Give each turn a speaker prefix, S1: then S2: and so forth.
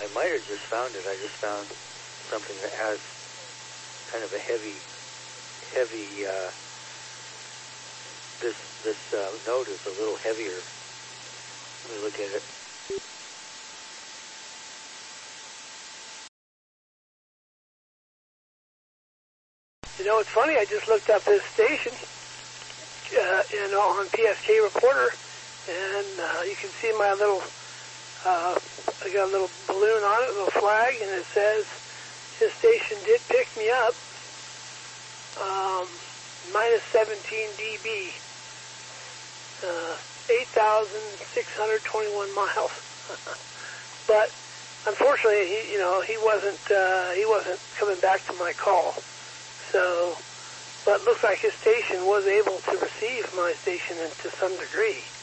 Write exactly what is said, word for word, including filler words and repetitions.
S1: I might have just found it. I just found something that has kind of a heavy, heavy, uh, this, this uh, note is a little heavier. Let me look at it.
S2: You know, it's funny, I just looked up this station uh, in, on P S K Reporter, and uh, you can see my little, uh, I got a little balloon on it, a little flag, and it says his station did pick me up, um, minus seventeen dB, uh, eight thousand six hundred twenty-one miles. But unfortunately, he, you know, he wasn't, uh, he wasn't coming back to my call. So, but it looks like his station was able to receive my station to some degree.